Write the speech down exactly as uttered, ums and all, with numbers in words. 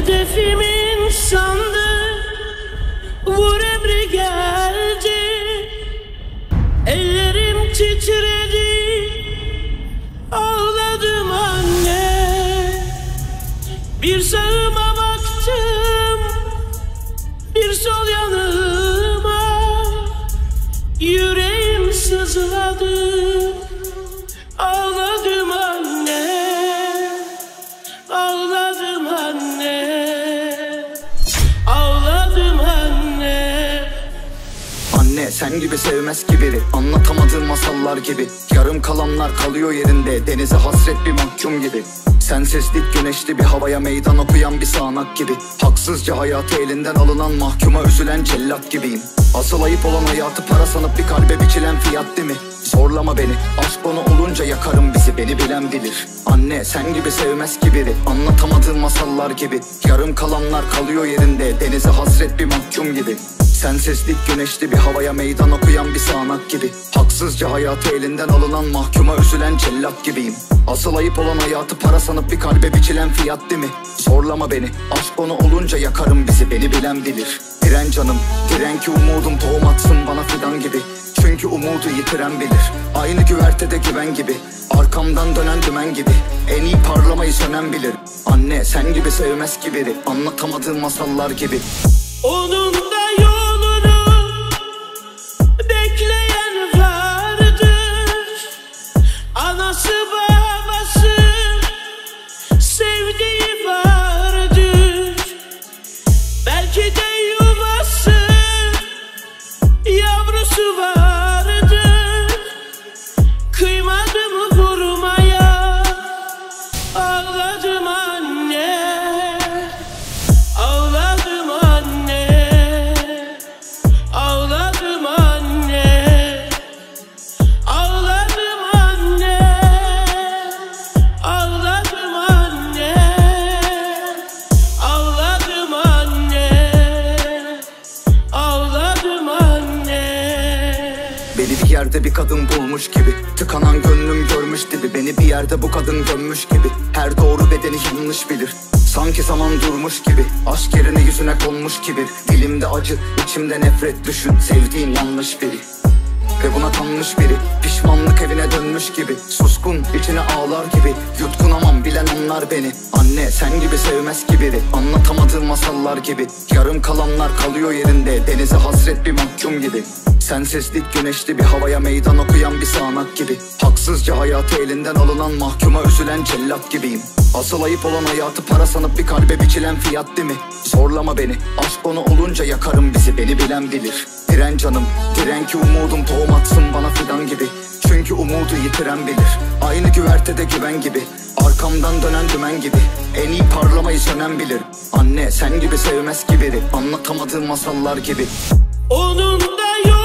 Hedefimin sandı, vur emri geldi. Ellerim titredi, ağladım anne. Bir sağıma baktım, bir sol yanıma. Yüreğim sızladı, ağladım anne. Ağladım anne, ağladım anne. Anne sen gibi sevmez ki biri, anlatamadığım masallar gibi. Yarım kalanlar kalıyor yerinde, denize hasret bir mahkum gibi. Sensizlik güneşli bir havaya meydan okuyan bir sağanak gibi. Haksızca hayatı elinden alınan mahkuma üzülen cellat gibiyim. Asıl ayıp olan hayatı para sanıp bir kalbe biçilen fiyat değil mi? Zorlama beni, aşk konu olunca yakarım bizi, beni bilen bilir. Anne sen gibi sevmez ki biri, anlatamadığım masallar gibi. Yarım kalanlar kalıyor yerinde, denize hasret bir mahkum gibi. Sensizlik güneşli bir havaya meydan okuyan bir sağanak gibi. Haksızca hayatı elinden alınan mahkuma üzülen cellat gibiyim. Asıl ayıp olan hayatı para sanıp bir kalbe biçilen fiyat değil mi? Zorlama beni, aşk konu olunca yakarım bizi, beni bilen bilir. Diren canım, diren ki umudum tohum atsın bana fidan gibi. Çünkü umudu yitiren bilir. Aynı güvertede güven gibi, arkamdan dönen dümen gibi. En iyi parlamayı sönen bilir. Anne sen gibi sevmez ki biri, anlatamadığım masallar gibi. Onun da yolunu bekleyen vardır. Anası babası sevdiği vardır. Belki de yuvası yavrusu vardır. Kıymadım vurmaya, ağladım anne. Ağladım anne, ağladım anne, ağladım anne, ağladım anne, ağladım anne, ağladım anne. Beni bir yerde bir kadın bulmuş gibi, tıkanan gönlüm görmüş dibi. Beni bir yerde bu kadın gömmüş gibi, her doğru bedeni yanlış bilir. Sanki zaman durmuş gibi, aşk yerine yüzüne konmuş kibir. Dilimde acı, içimde nefret, düşün sevdiğin yanlış biri. Ve buna kanmış biri, pişmanlık evine dönmüş gibi. Suskun, içine ağlar gibi, yutkunamam bilen onlar beni. Anne sen gibi sevmez ki biri, anlatamadığım masallar gibi. Yarım kalanlar kalıyor yerinde, denize hasret bir mahkum gibi. Sensizlik güneşli bir havaya meydan okuyan bir sağanak gibi. Haksızca hayatı elinden alınan mahkuma üzülen cellat gibiyim. Asıl ayıp olan hayatı para sanıp bir kalbe biçilen fiyat değil mi? Zorlama beni, aşk konu olunca yakarım bizi, beni bilen bilir. Diren canım, diren ki umudum tohum atsın bana fidan gibi. Çünkü umudu yitiren bilir. Aynı güvertede güven gibi, arkamdan dönen dümen gibi. En iyi parlamayı sönen bilir. Anne sen gibi sevmez ki biri, anlatamadığım masallar gibi. Onun da yolu